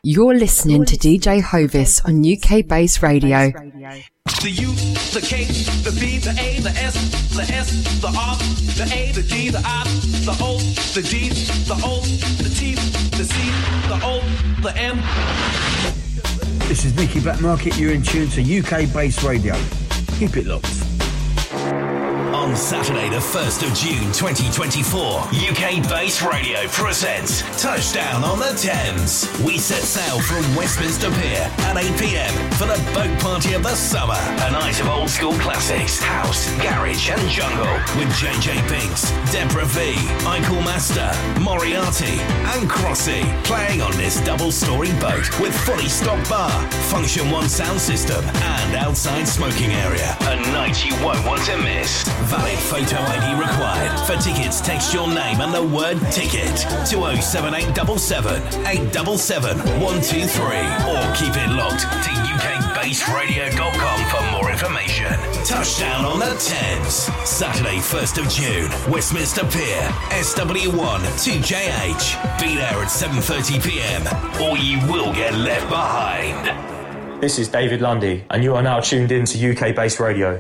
You're listening to DJ Hovis on UK Bass Radio. The U, the K, the B, the A, the S, the the R, the A, the G, the I, the O, the G, the O, the T, the C, the O, the M. This is Nicky Blackmarket. You're in tune to UK Bass Radio. Keep it locked. On Saturday, the 1st of June 2024, UK Bass Radio presents Touchdown on the Thames. We set sail from Westminster Pier at 8 p.m. for the boat party of the summer. A night of old school classics, house, garage and jungle with JJ Binks, Deborah V, Eichel Master, Moriarty and Crossy playing on this double-story boat with fully stocked bar, Function 1 sound system and outside smoking area. A night you won't want to miss. Valid photo ID required. For tickets, text your name and the word ticket to 07877 877 123 or keep it locked to ukbassradio.com for more information. Touchdown on the Thames. Saturday, 1st of June, Westminster Pier, SW1 2JH. Be there at 7:30 p.m. or you will get left behind. This is David Lundy and you are now tuned in to UK Bass Radio.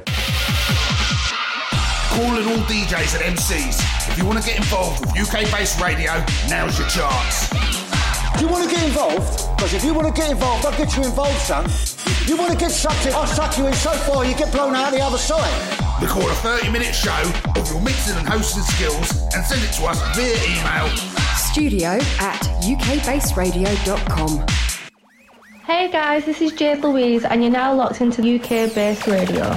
Calling all DJs and MCs. If you want to get involved with UK Bass Radio, now's your chance. Do you want to get involved? Because if you want to get involved, I'll get you involved, son. You want to get sucked in, I'll suck you in so far you get blown out the other side. Record a 30-minute show of your mixing and hosting skills and send it to us via email. Studio at ukbassradio.com. Hey guys, this is Jade Louise and you're now locked into UK Bass Radio.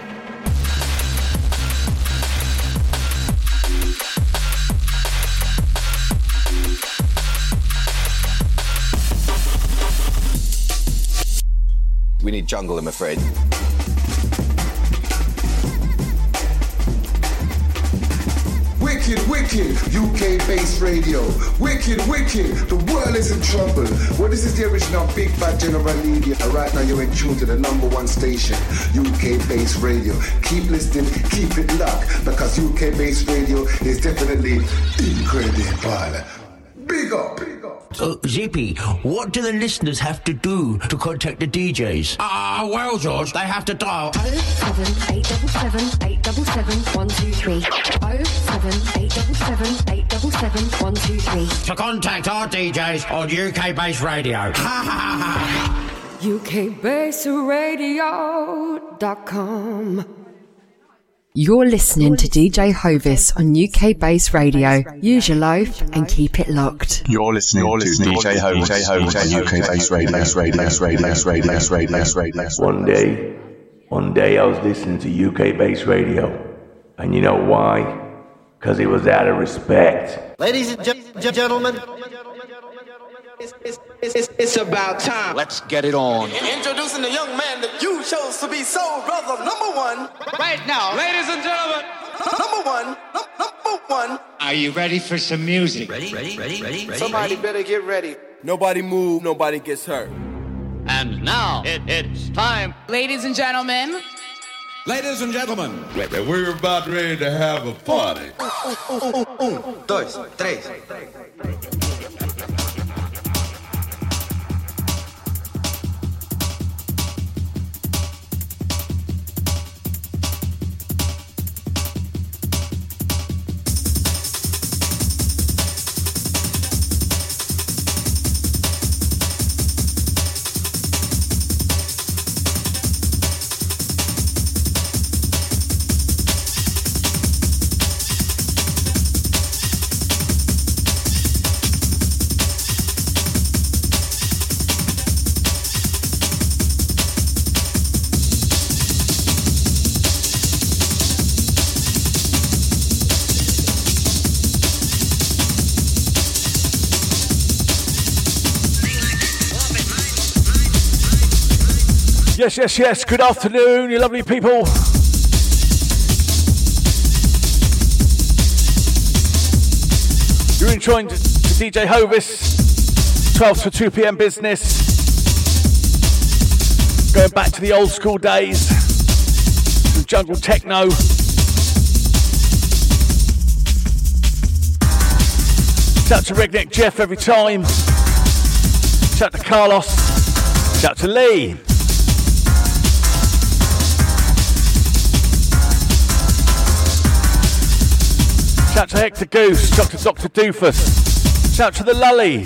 We need jungle, I'm afraid. Wicked, wicked, UK Bass Radio. Wicked, wicked, the world is in trouble. Well, this is the original Big Bad General Media. Right now you're in tune to the #1 station, UK Bass Radio. Keep listening, keep it locked, because UK Bass Radio is definitely incredible. Big up, big up. Zippy, what do the listeners have to do to contact the DJs? Well, George, they have to dial 07877 877 123. 07877 877 123. To contact our DJs on UK Bass Radio. ukbassradio.com. You're listening to DJ Hovis on UK Bass Radio. Use your loaf and keep it locked. You're listening to DJ Hovis on UK Bass Radio. One day I was listening to UK Bass Radio. And you know why? Because it was out of respect. Ladies and gentlemen, it's about time. Let's get it on. Introducing the young man that you chose to be soul brother #1 right now. Ladies and gentlemen, number one. Are you ready for some music? Ready. Somebody better get ready. Nobody move, nobody gets hurt. And now it's time. Ladies and gentlemen, we're about ready to have a party. 1, 2, 3. Yes. Good afternoon, you lovely people. You're enjoying to DJ Hovis, 12 to 2 p.m. business. Going back to the old school days, some jungle techno. Shout to Redneck Jeff every time. Shout to Carlos. Shout to Lee. Shout to Hector Goose. Shout to Dr. Doofus. Shout to the Lully.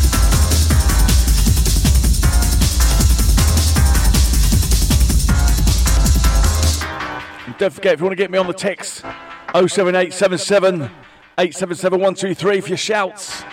And don't forget, if you want to get me on the text, 07877 877 123 for your shouts.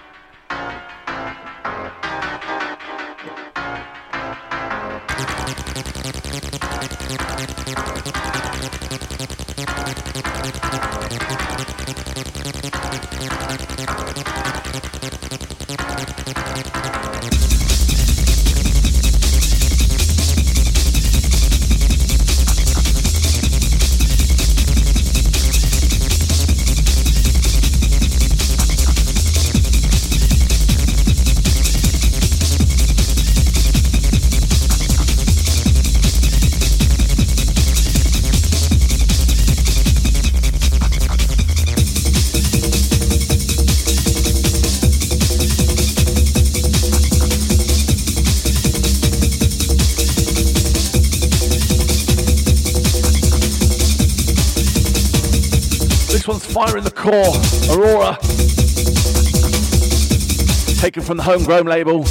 Fire in the Core, Aurora, taken from the Homegrown label.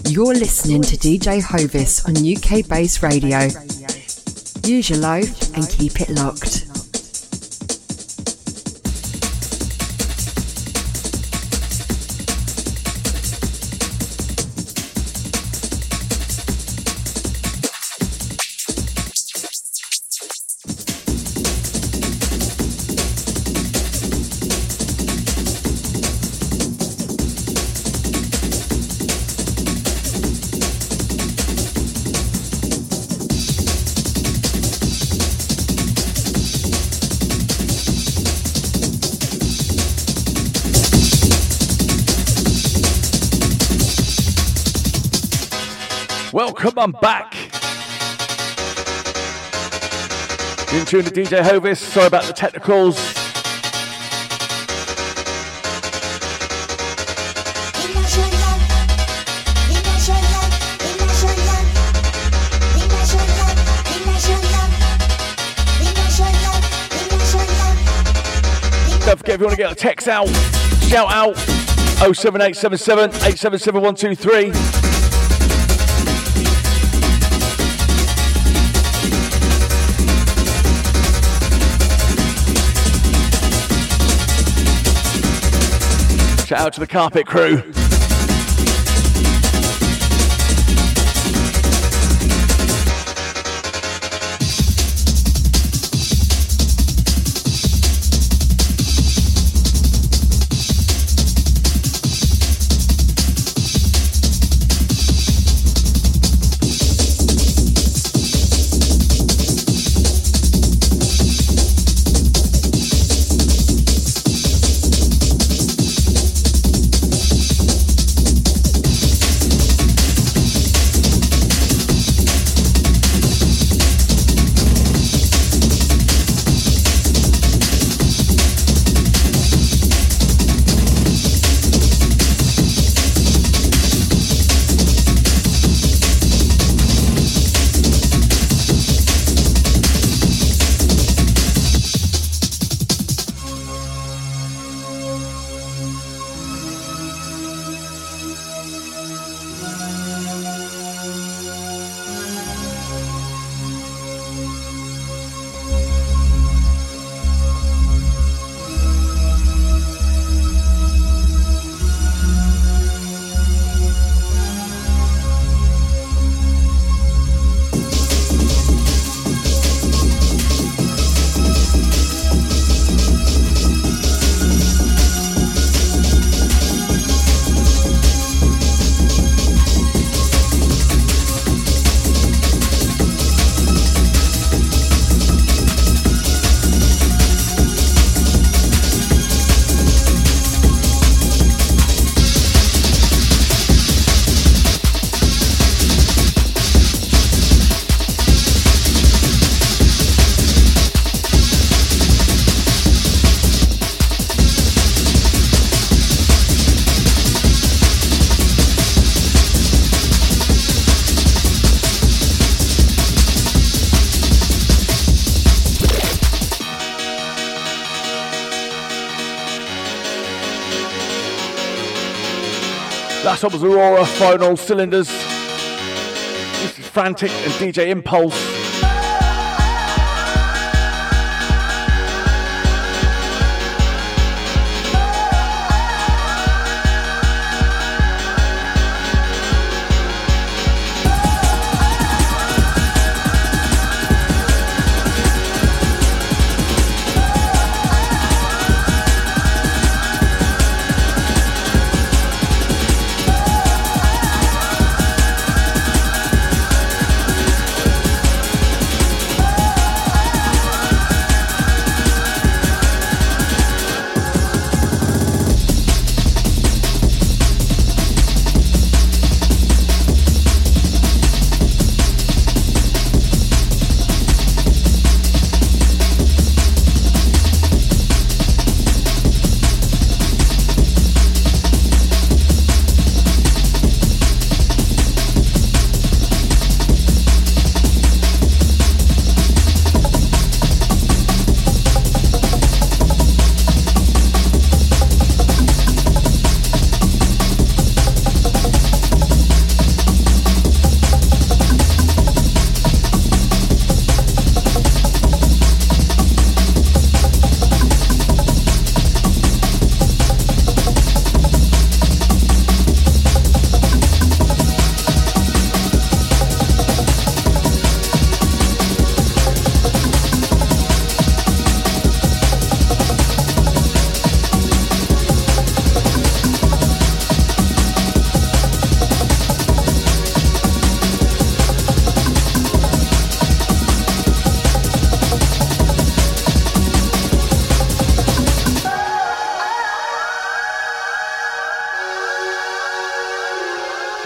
You're listening to DJ Hovis on UK Bass Radio. Use your loaf and keep it locked. Welcome, I'm back. You're in tune to DJ Hovis. Sorry about the technicals. Don't forget, if you want to get a text out, shout out 07877 877 123. Shout out to the carpet crew. Last one was Aurora, Final Cylinders. This is Frantic and DJ Impulse.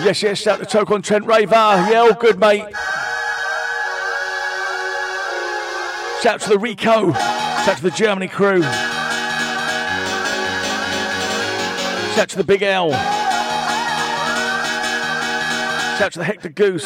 Yes, shout to Toke on Trent Raver. Yeah, all good, mate. Shout to the Rico. Shout to the Germany crew. Shout to the Big L. Shout to the Hector Goose.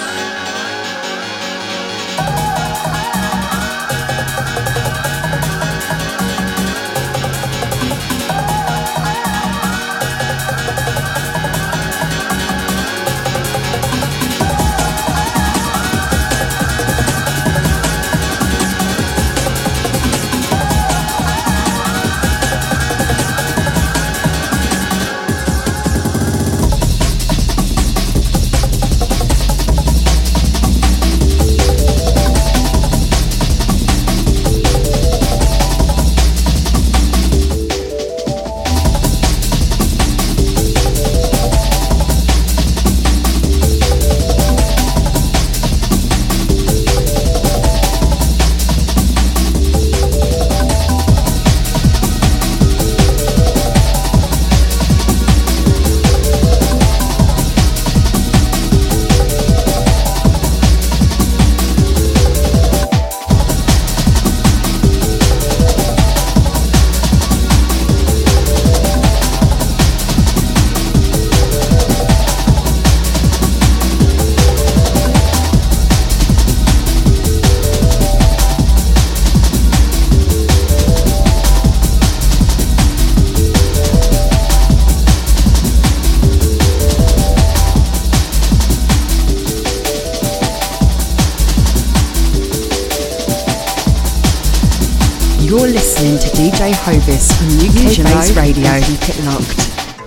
You're listening to DJ Hovis on UK Base Radio. Keep it locked.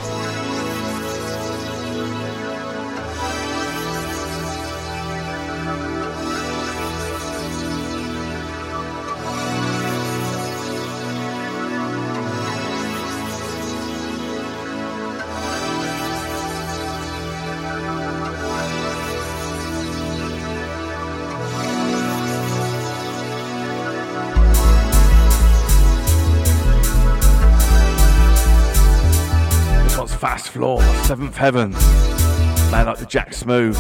Fast Floor, Seventh Heaven, man like the Jack Smooth.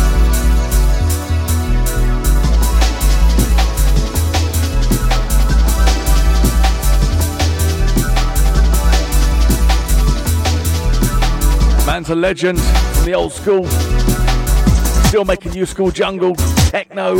Man's a legend from the old school, still making new school jungle, techno.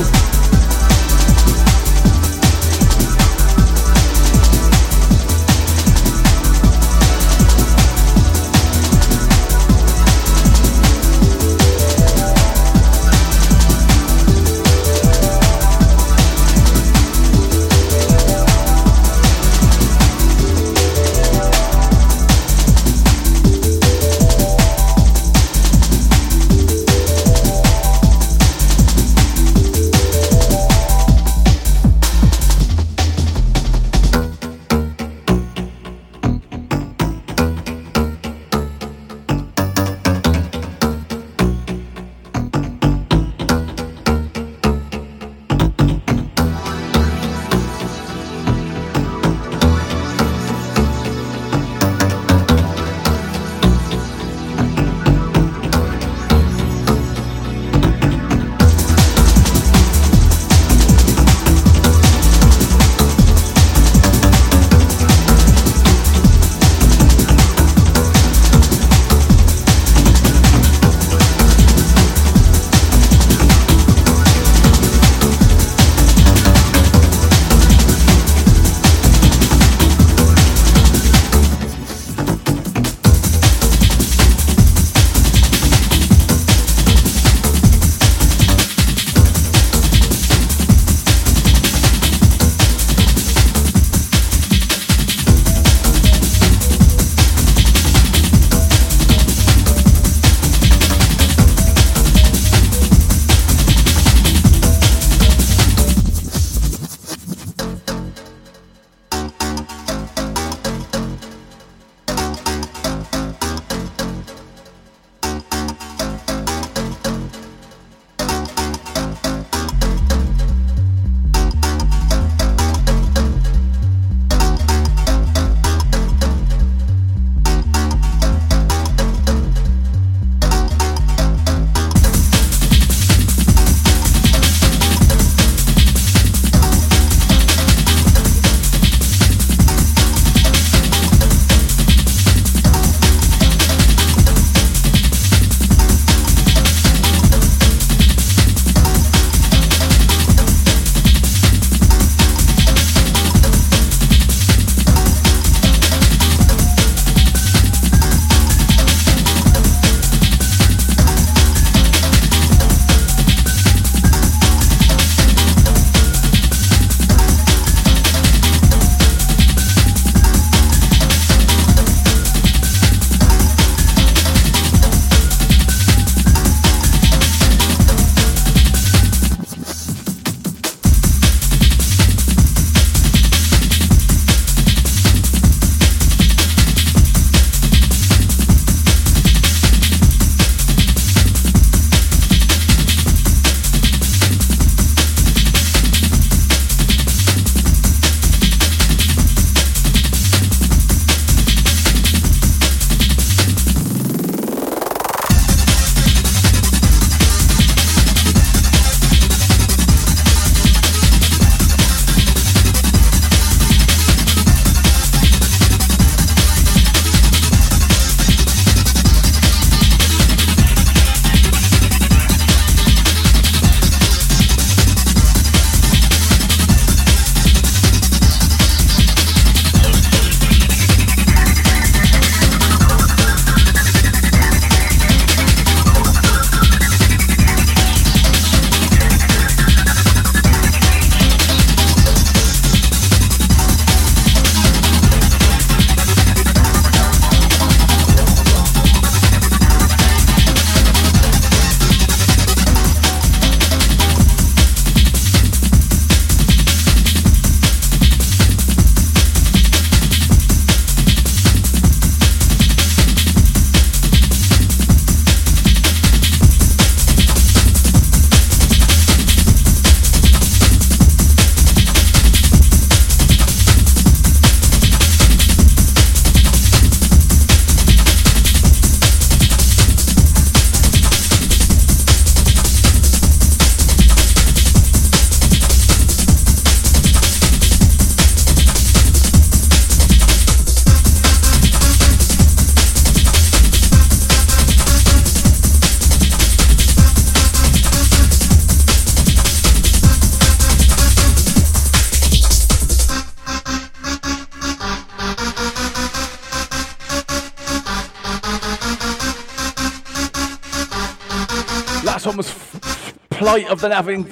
last one was Plight of the Navin.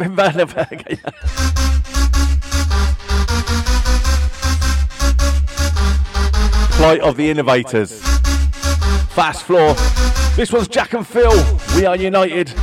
Plight of the Innovators. Fast Floor. This one's Jack and Phil. We Are United.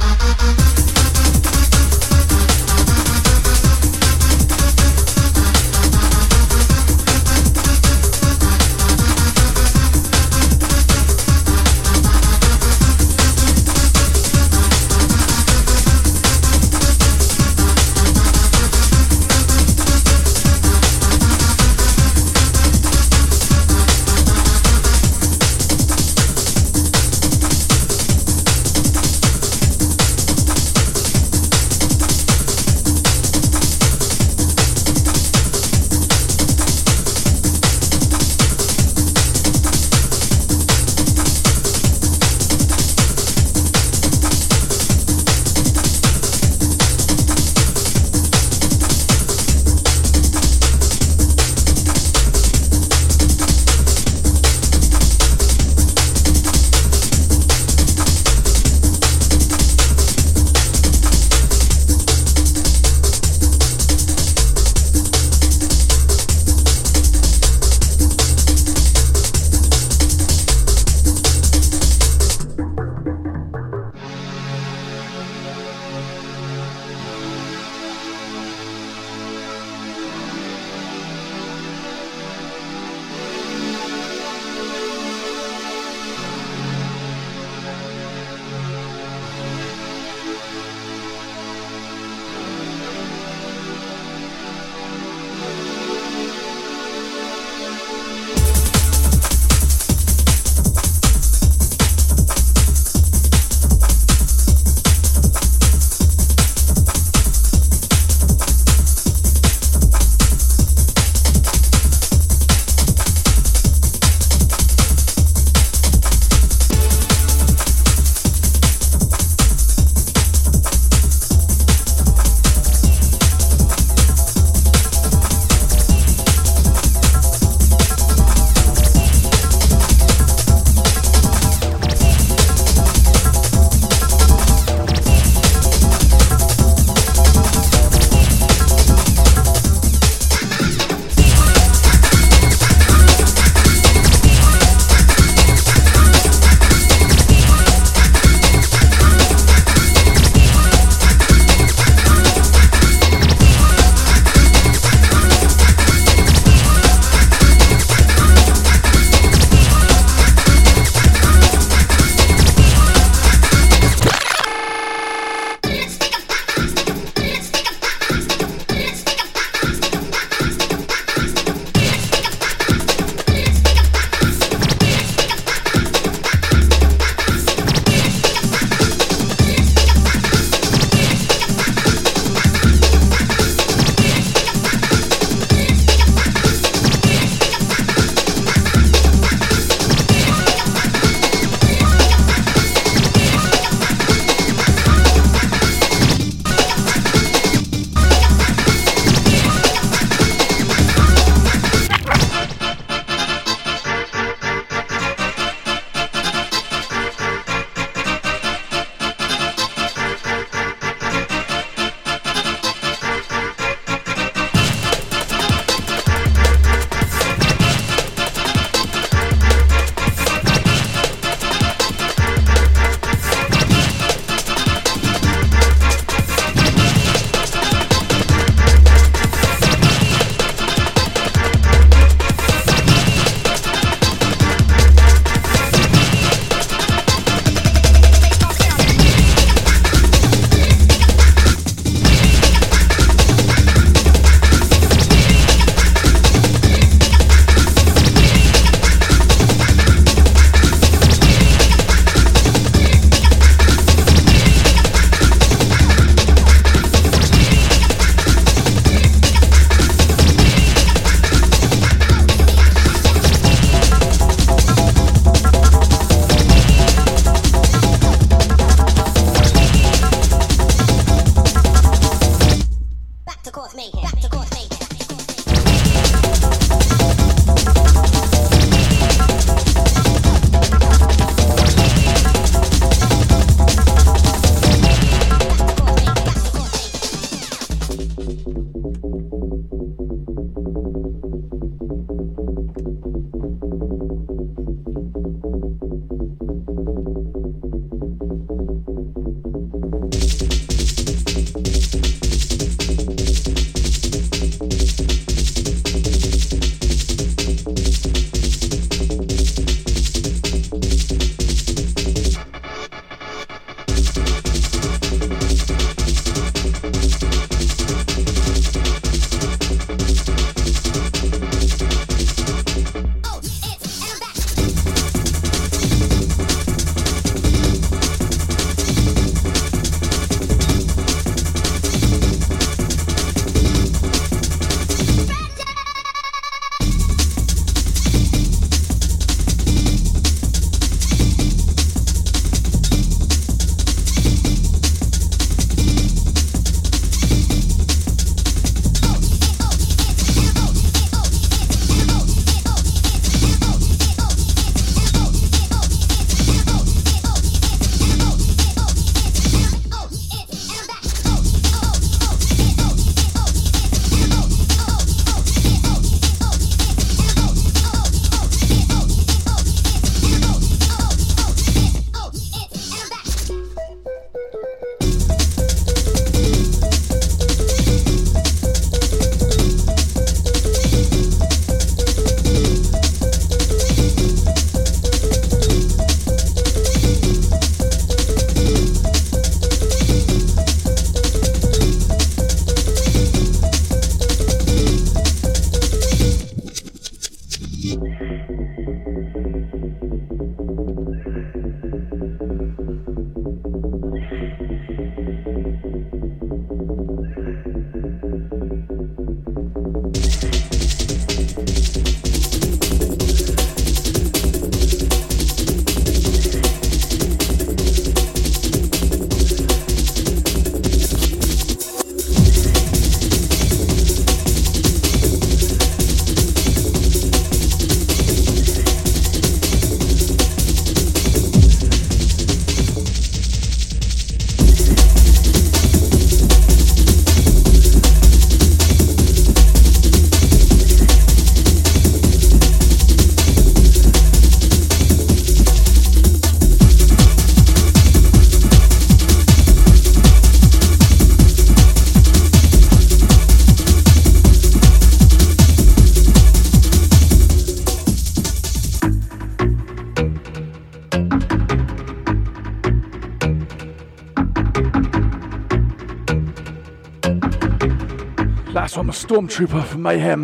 That's from a Stormtrooper from Mayhem.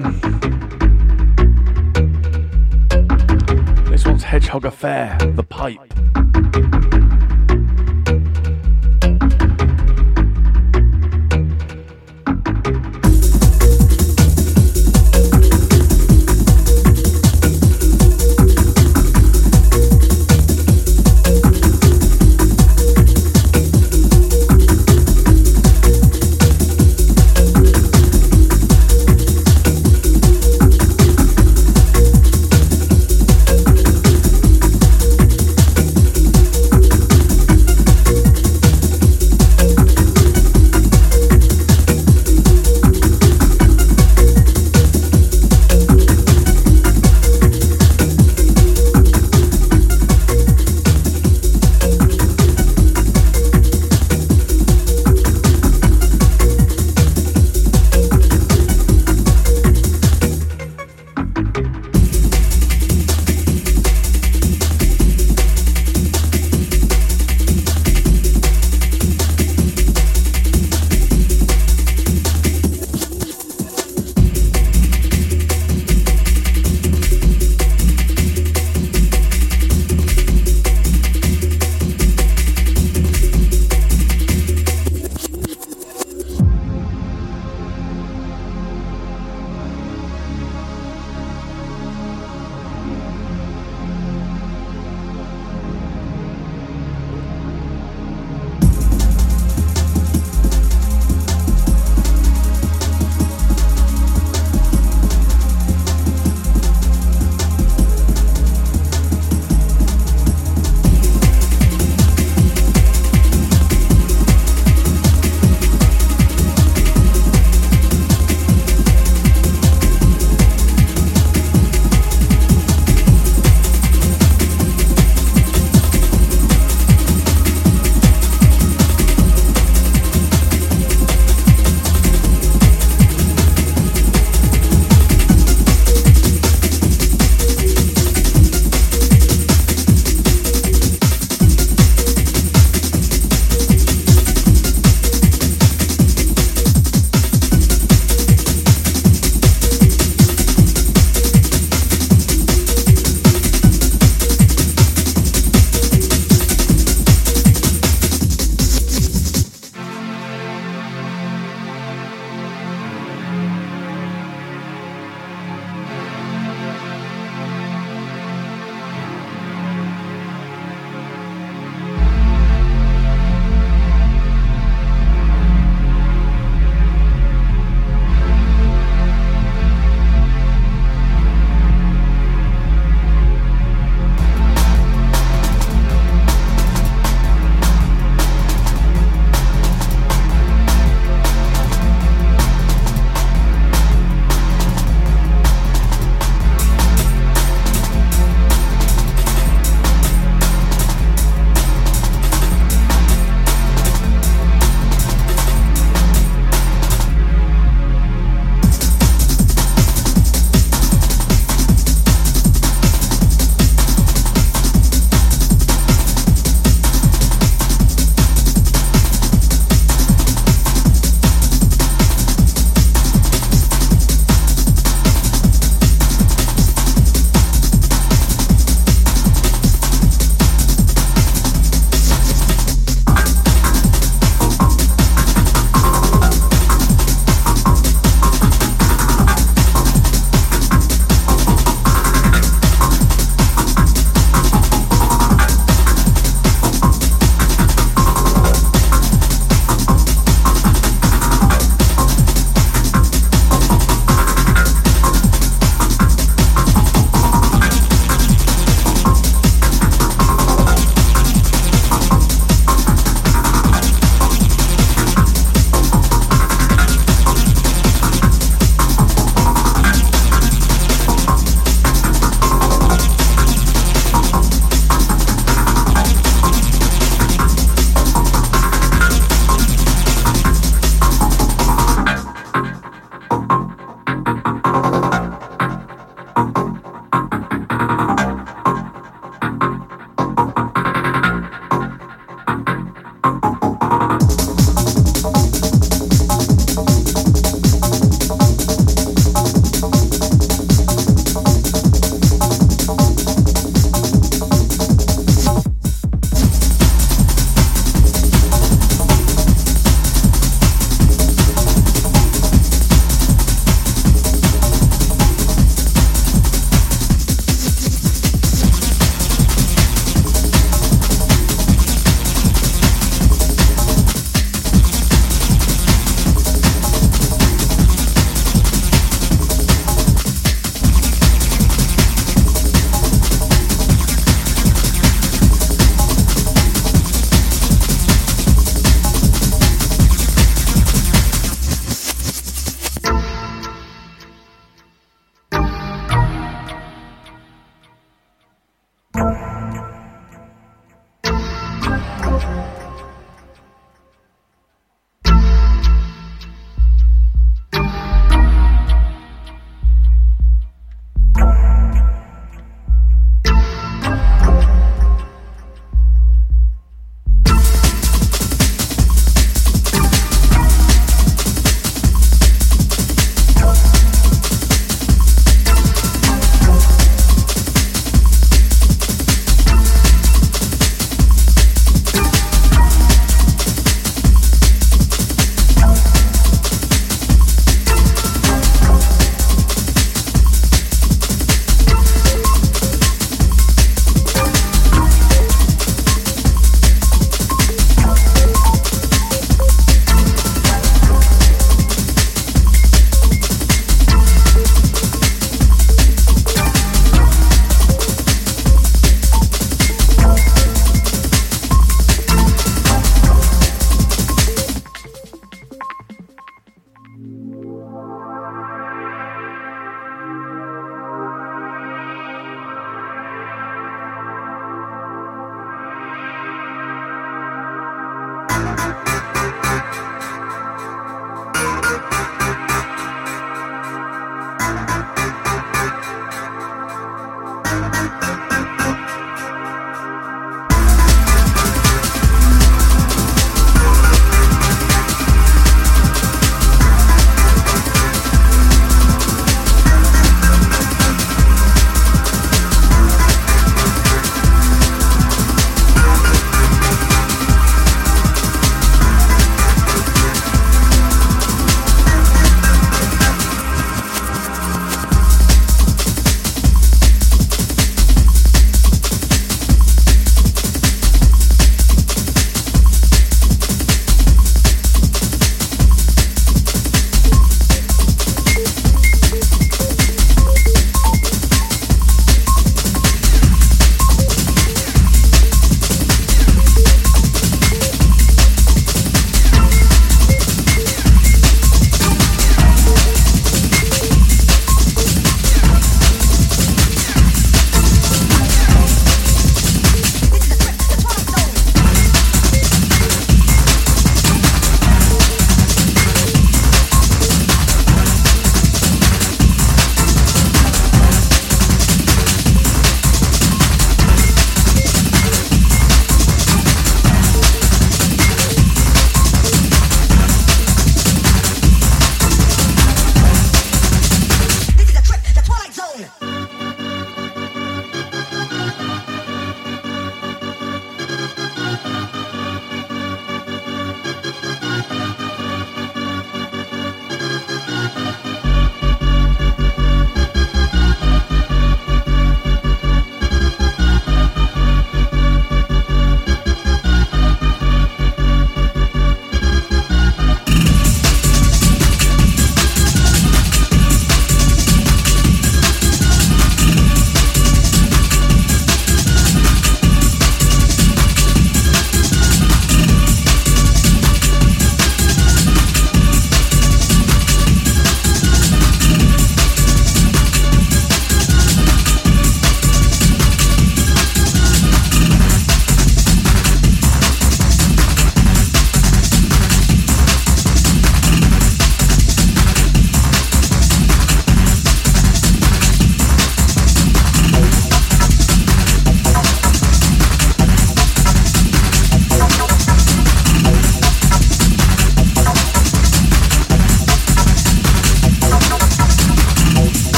This one's Hedgehog Affair, The Pipe.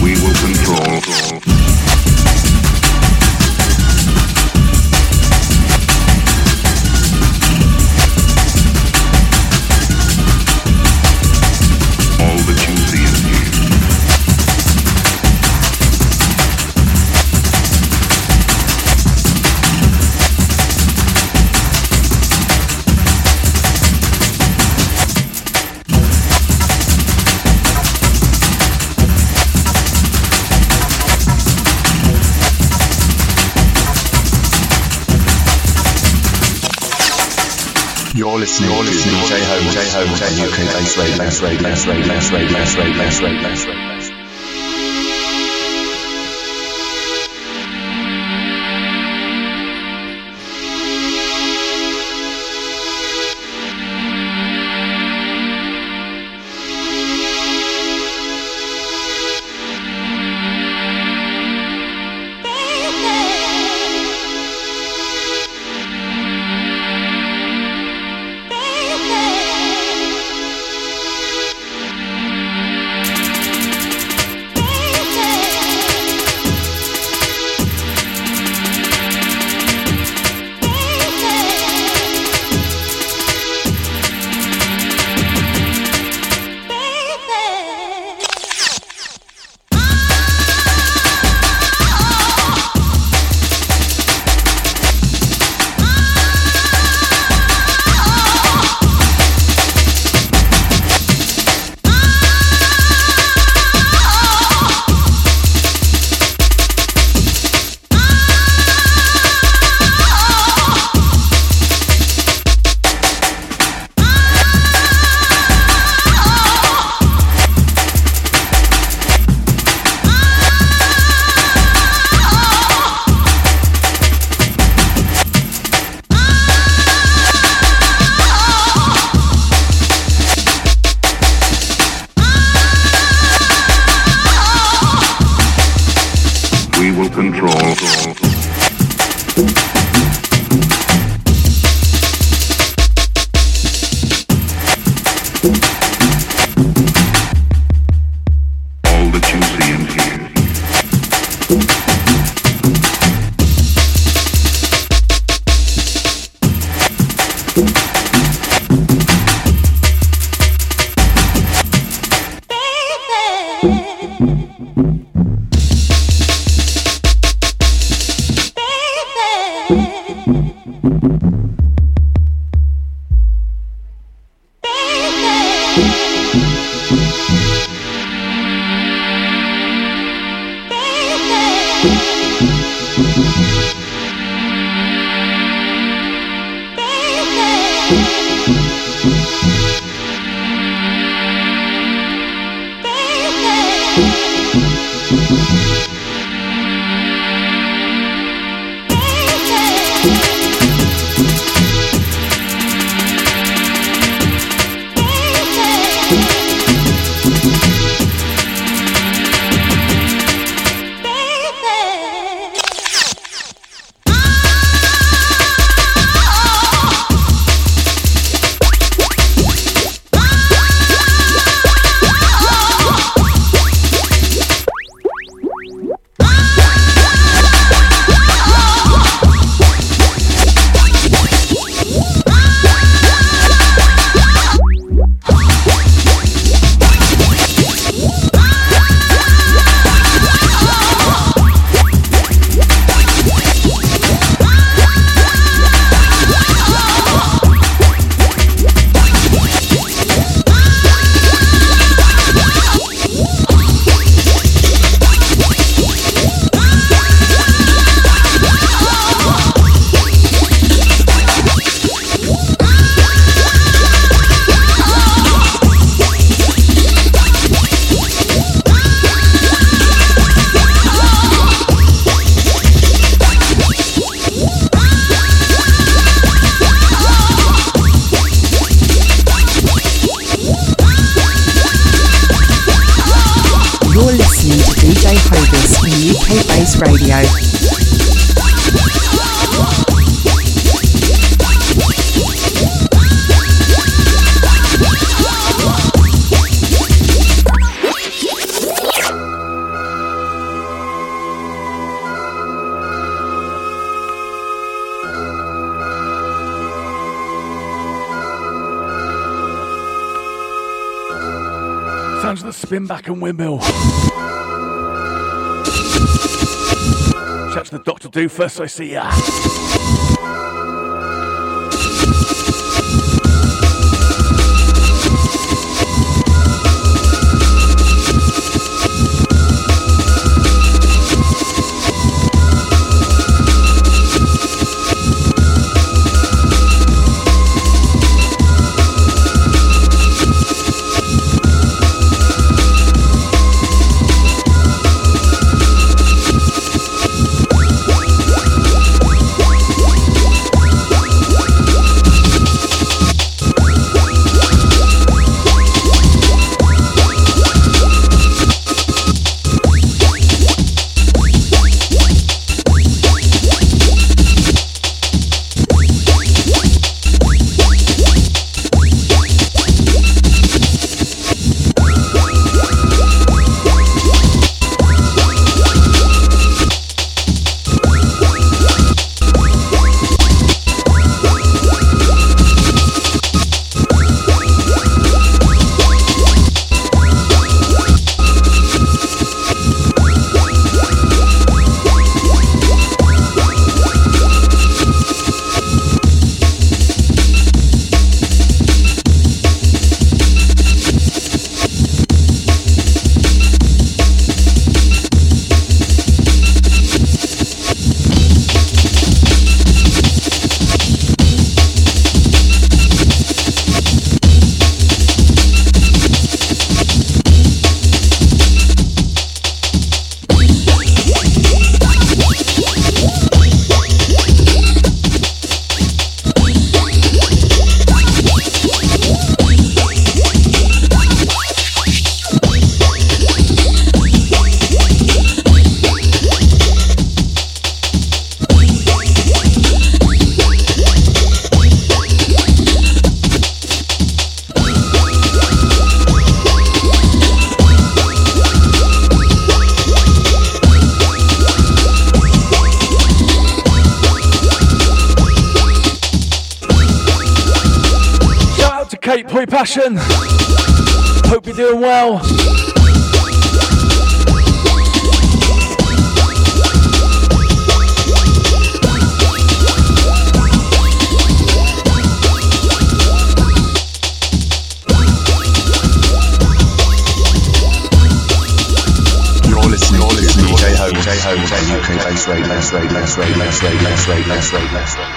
We will control. You're listening to DJ Hovis on UK Bass Radio. sounds of the spin back and windmill. Shout to the Dr. Do first I see ya. Kate Poi Passion. Hope you're doing well. You're listening to J-Ho, UK Bass Radio.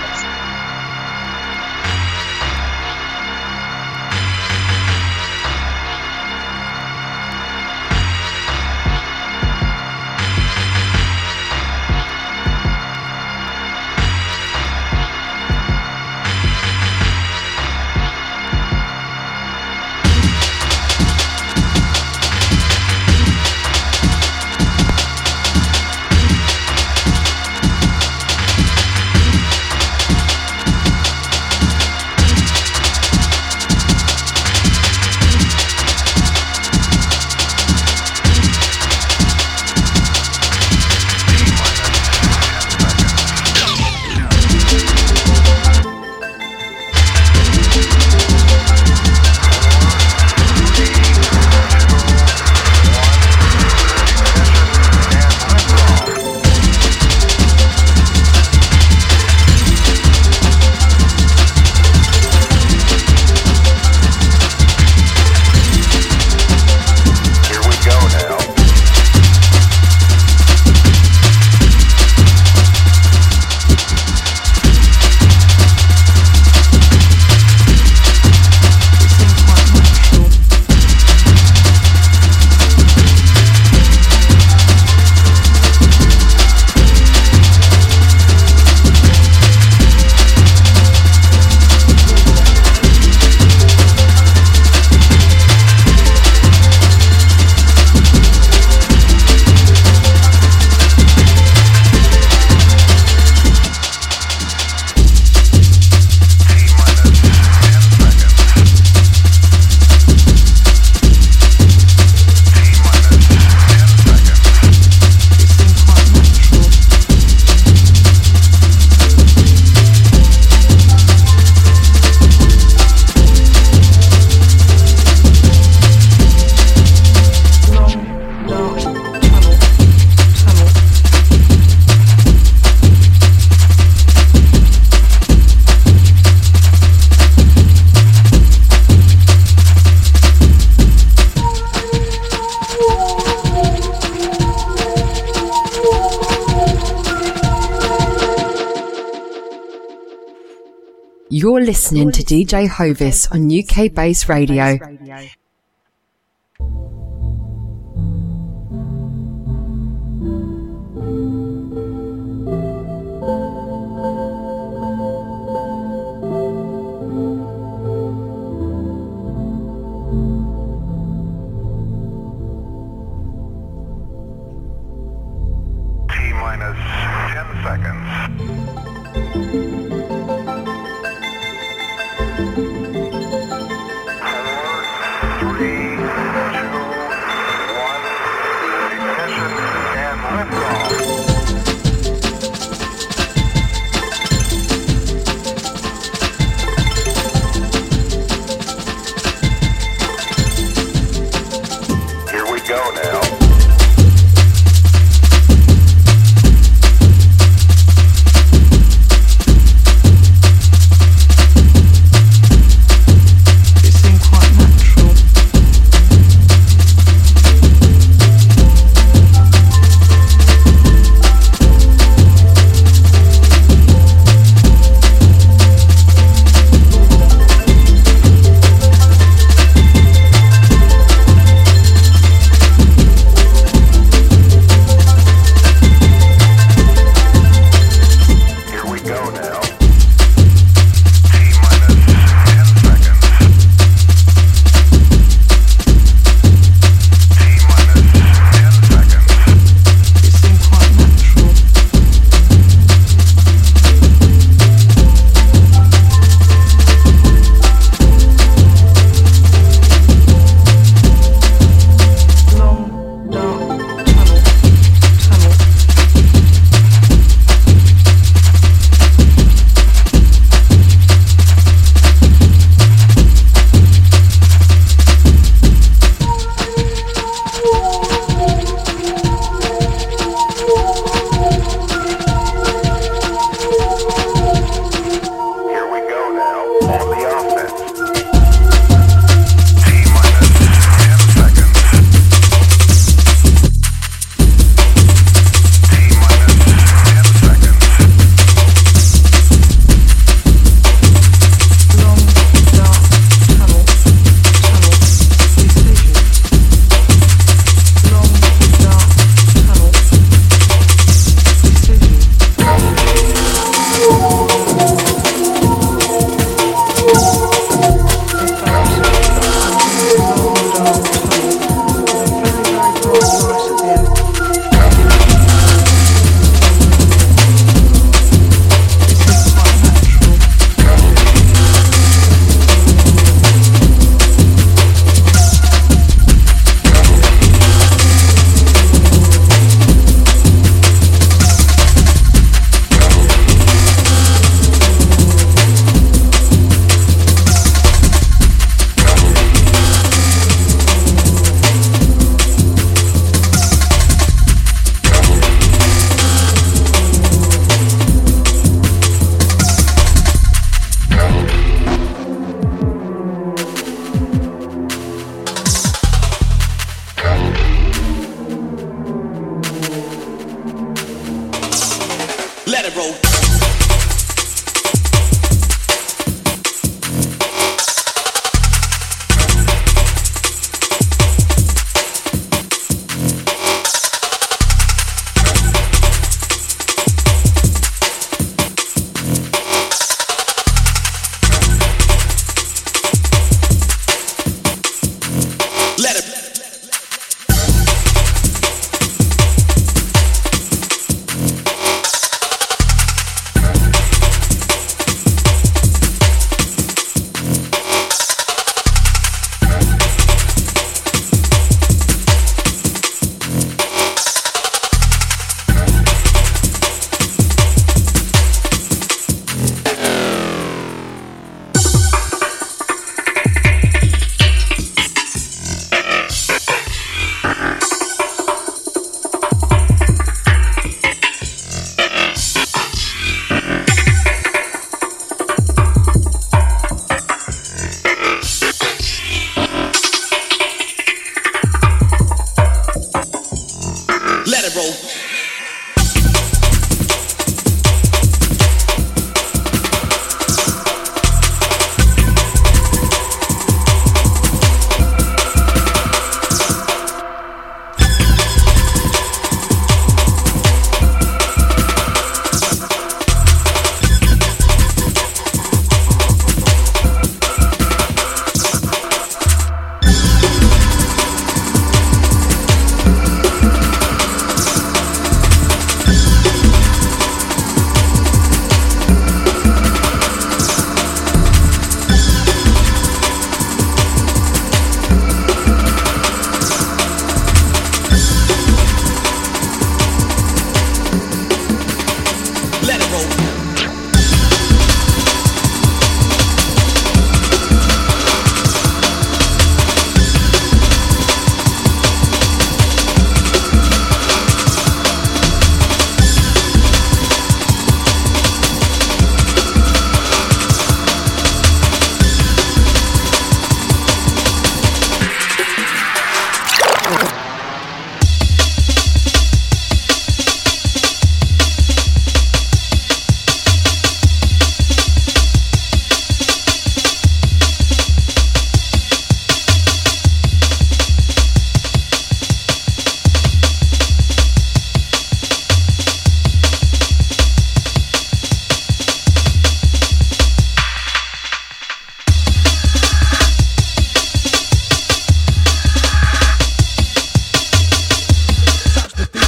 You're listening to DJ Hovis on UK Bass Radio. T-minus 10 seconds.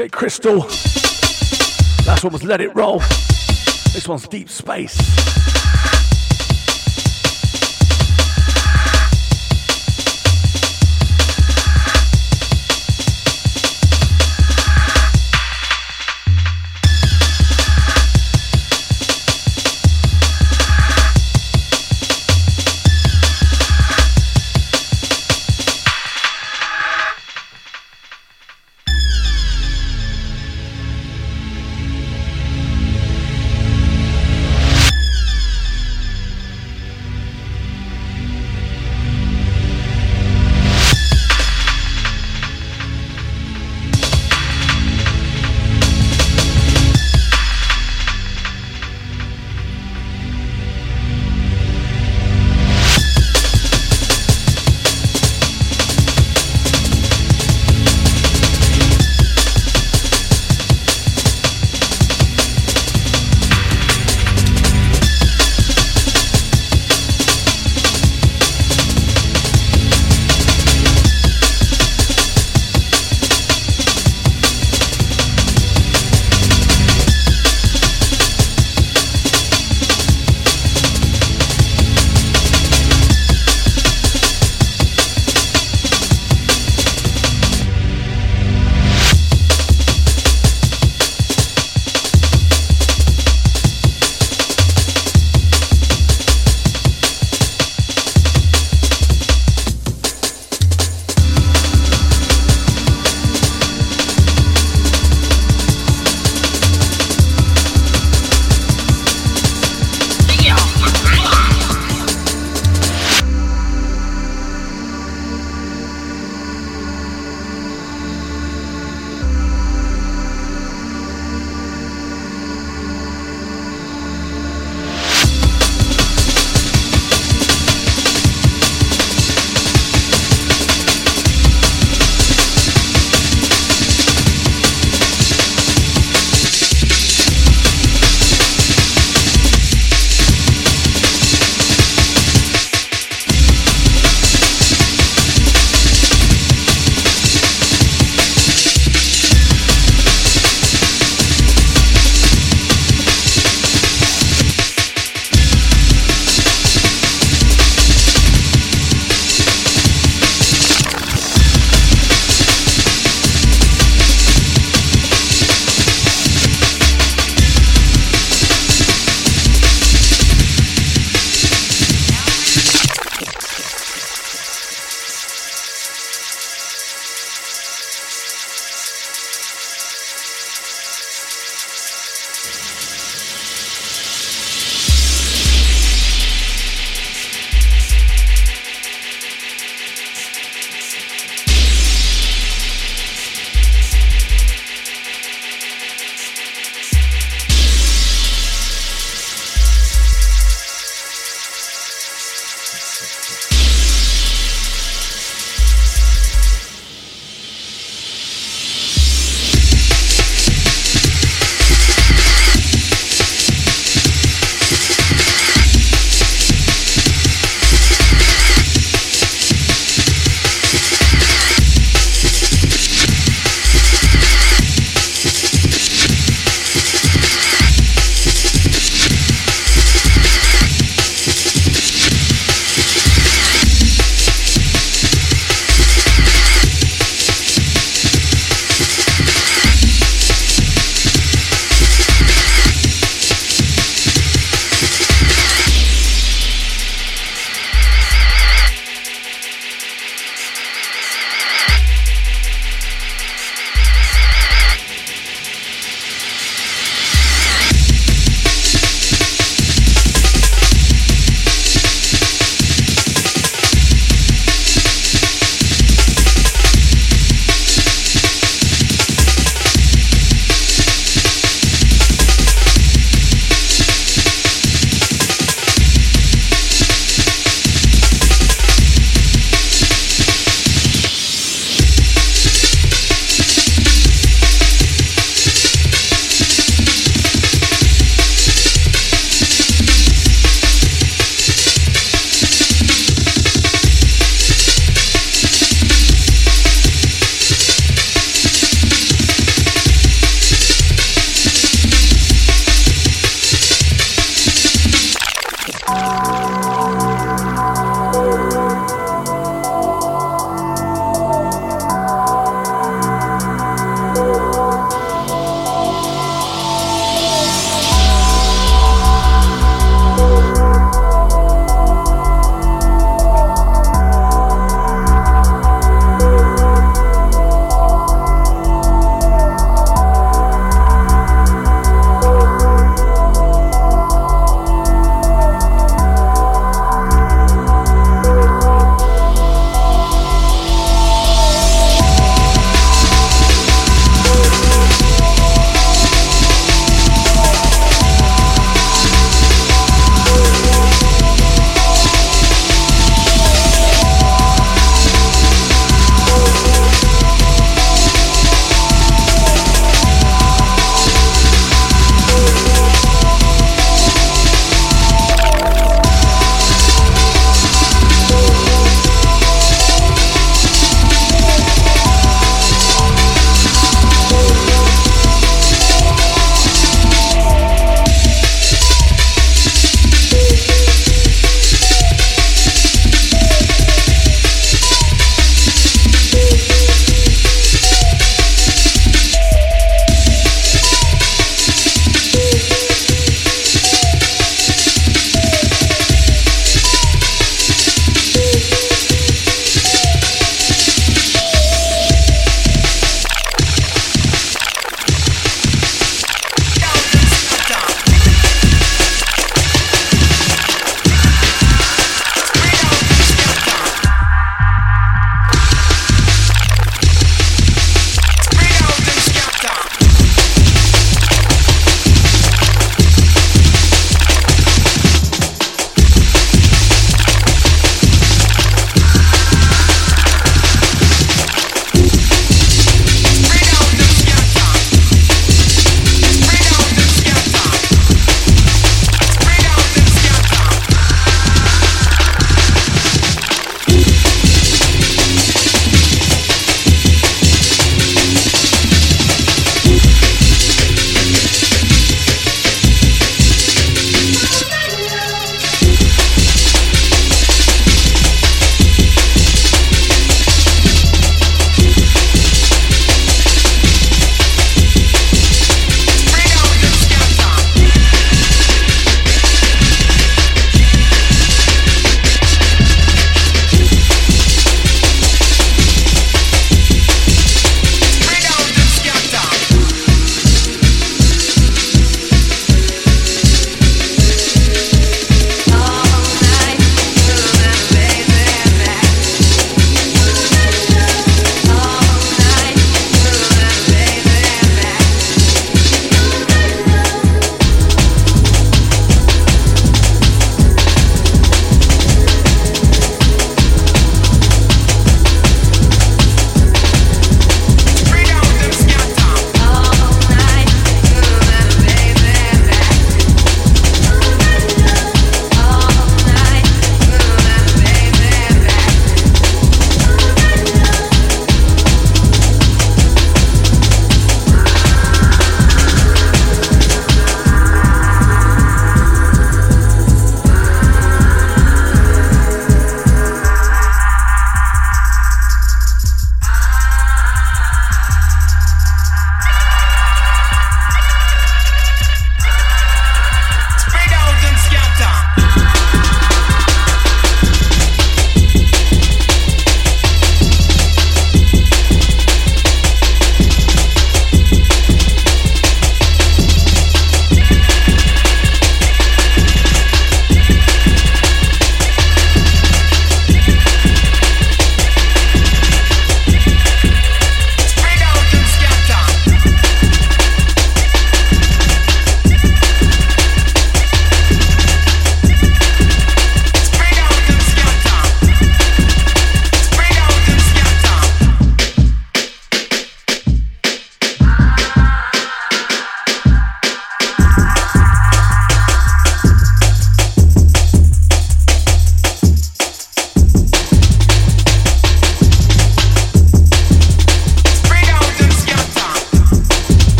DJ Crystal. Last one was Let It Roll. This one's Deep Space.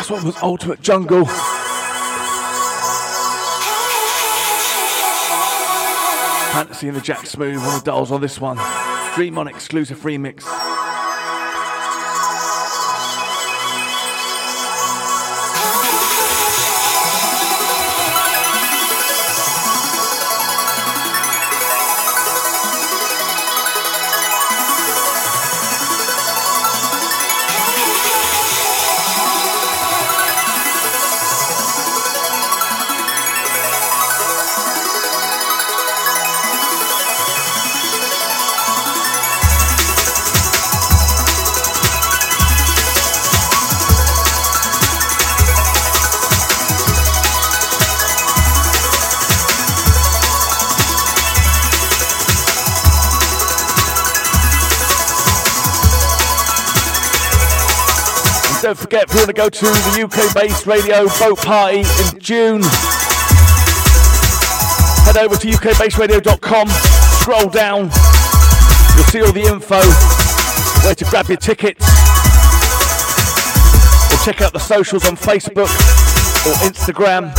Last one was Ultimate Jungle. Fantasy and the Jack Smooth on the dials on this one. Dream On exclusive remix. Don't forget, if you want to go to the UK Bass Radio Boat Party in June, head over to ukbassradio.com, scroll down, you'll see all the info, where to grab your tickets, or check out the socials on Facebook or Instagram.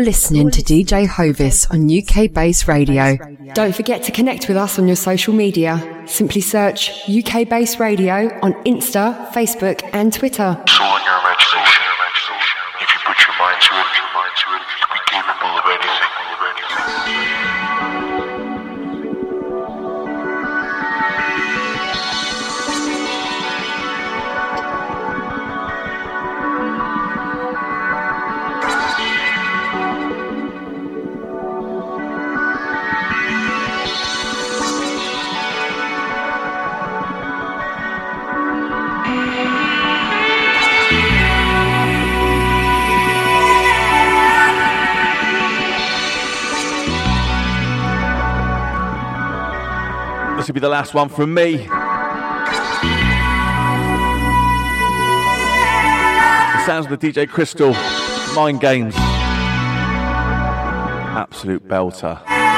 listening to DJ Hovis on UK Bass Radio. Don't forget to connect with us on your social media. Simply search UK Bass Radio on Insta, Facebook and Twitter. It's all in your imagination. If you put your mind to it, you'll be capable of anything. This will be the last one from me. The sounds of the DJ Crystal, Mind Games. Absolute belter.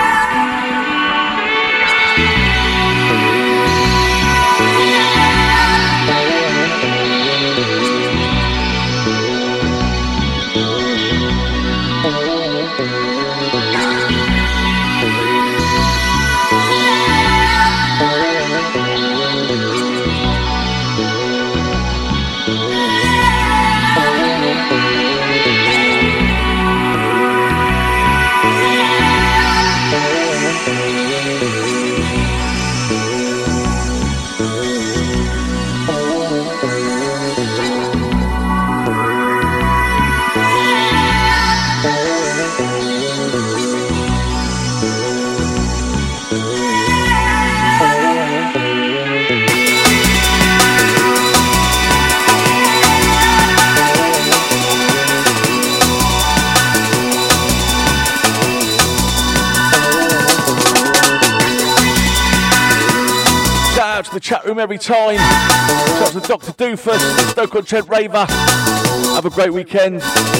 The chat room every time. Shout out to Dr. Doofus, Stoke-on-Trent Raver. Have a great weekend.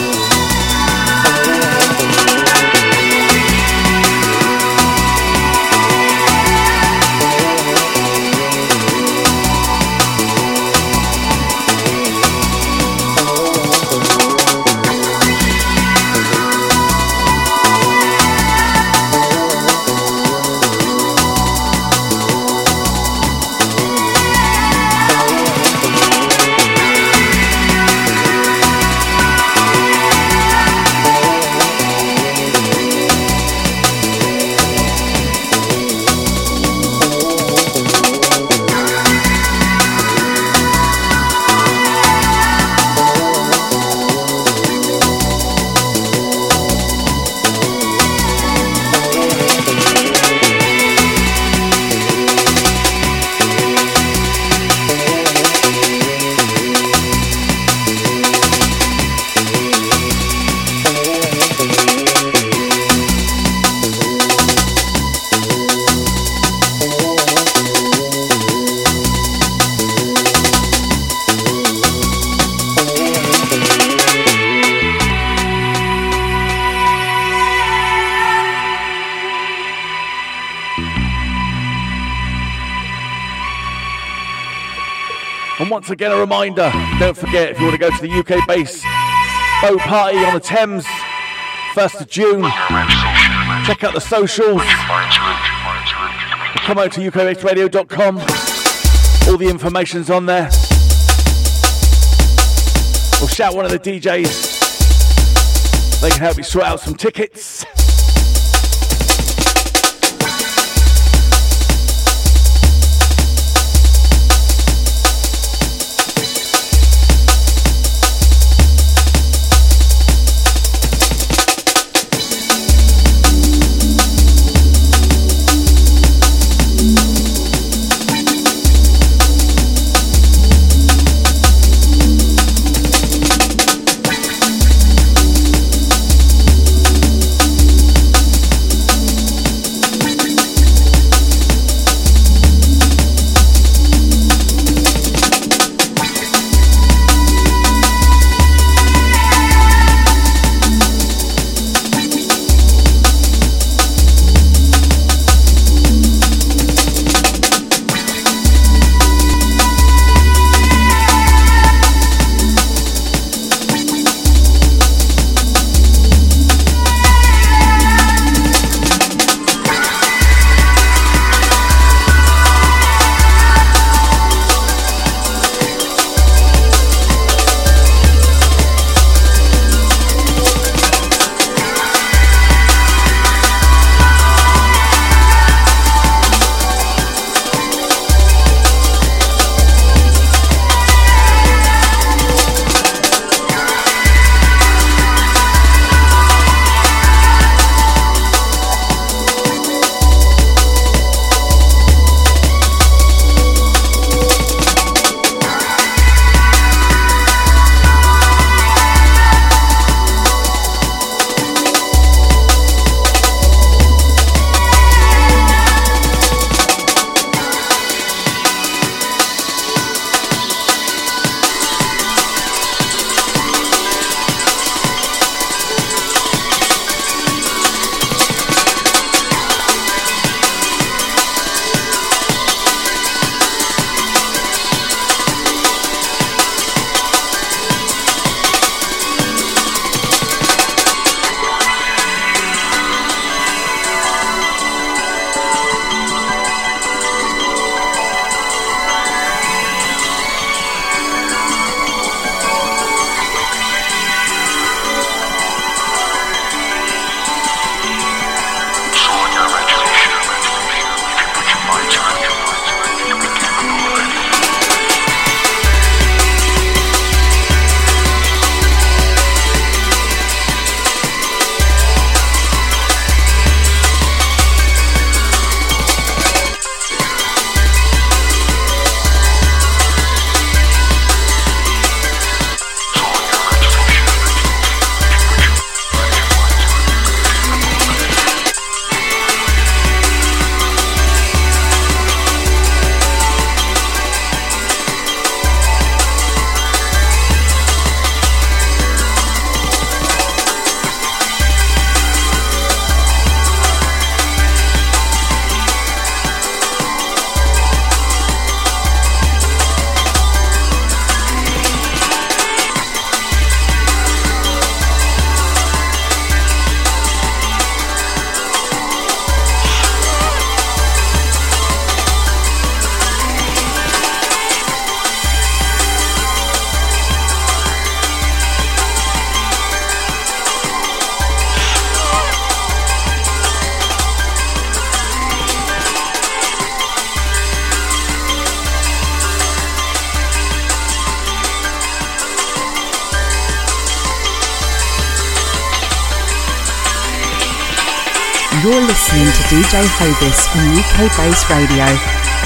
And once again, a reminder, don't forget, if you want to go to the UK Bass Boat Party on the Thames, 1st of June, check out the socials. Come out to ukbassradio.com. All the information's on there. Or shout one of the DJs. They can help you sort out some tickets. You're listening to DJ Hovis on UK Bass Radio.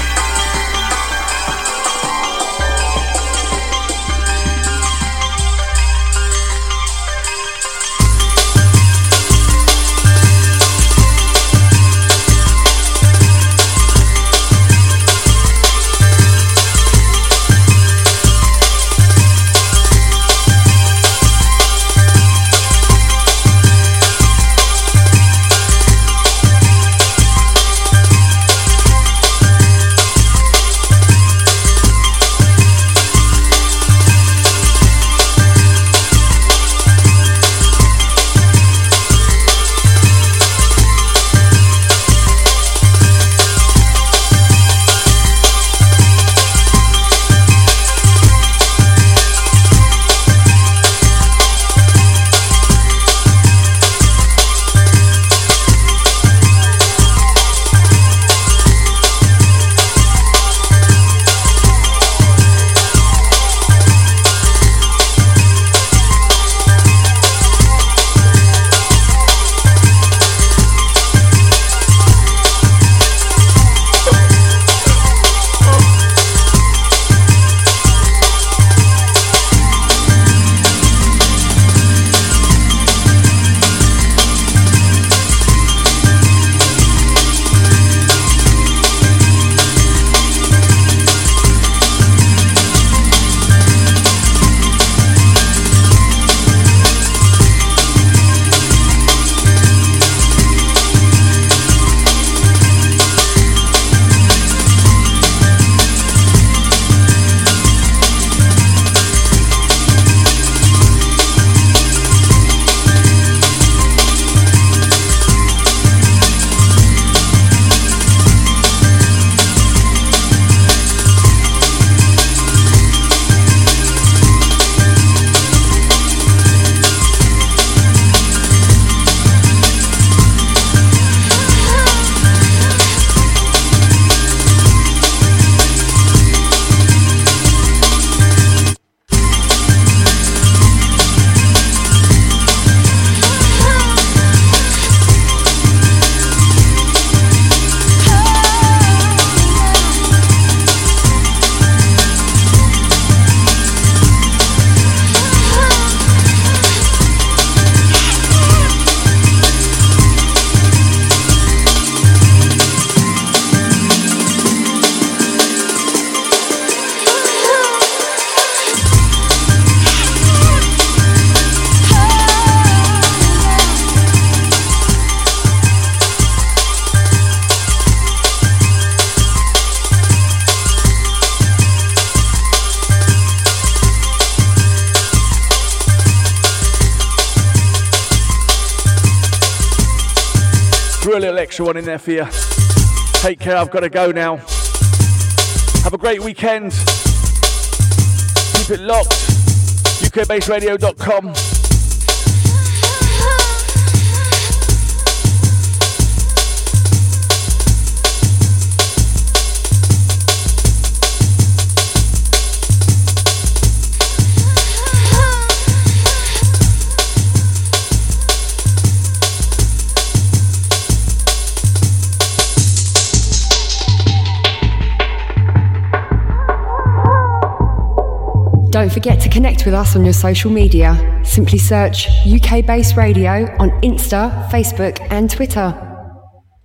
Threw a little extra one in there for you. Take care, I've got to go now. Have a great weekend. Keep it locked. ukbaseradio.com. Don't forget to connect with us on your social media. Simply search UK Bass Radio on Insta, Facebook and Twitter.